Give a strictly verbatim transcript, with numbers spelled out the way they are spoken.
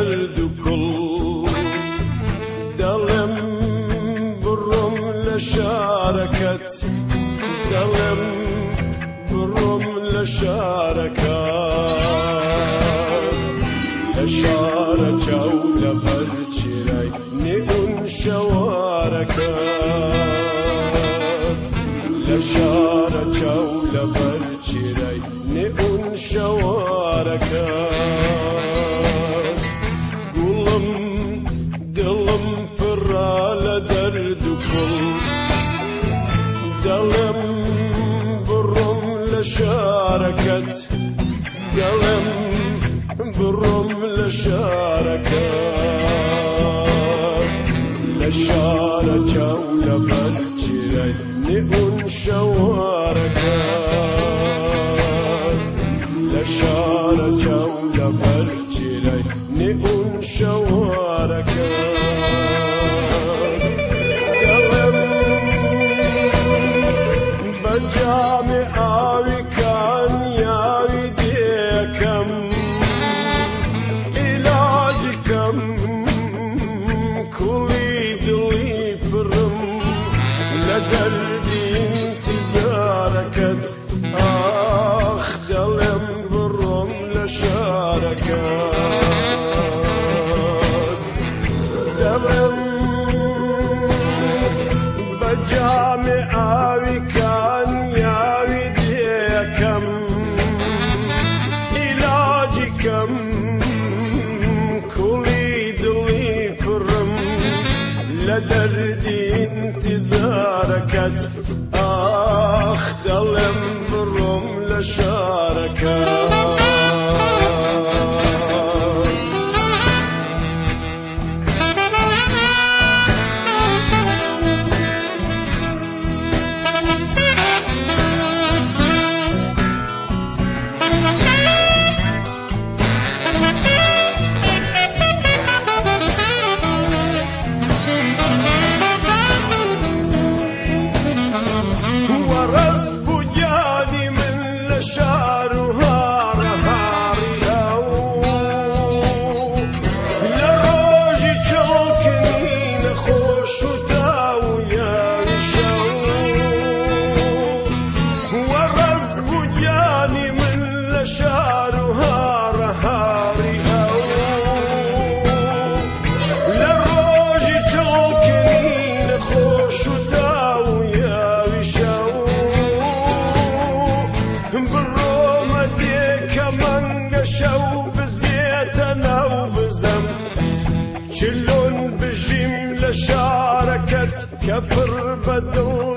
درد و كل دلم برم لشاركت دلم برم لشاركت لشاركة ولبرجري نئن شواركت لشاركة ولبرجري نئن شواركت قلم دلم فرال درد كل دلم برم لشاركت دلم برم لشاركت لشاركة ولبرجري نئن شواركت لشاركة ولبرجري نئن شواركت دلم بجامع آوي كان ياوي ديكم علاجكم كلي دلي برم لدردي انتظاركت آخ دلم برم لشاركت دلم بجامع آوي كان ياوي ديكم علاجكم كلي دلي برم لدردي انتظاركت آخ دلم برم لشاركت شلون بجيم لشاركت كبر بدو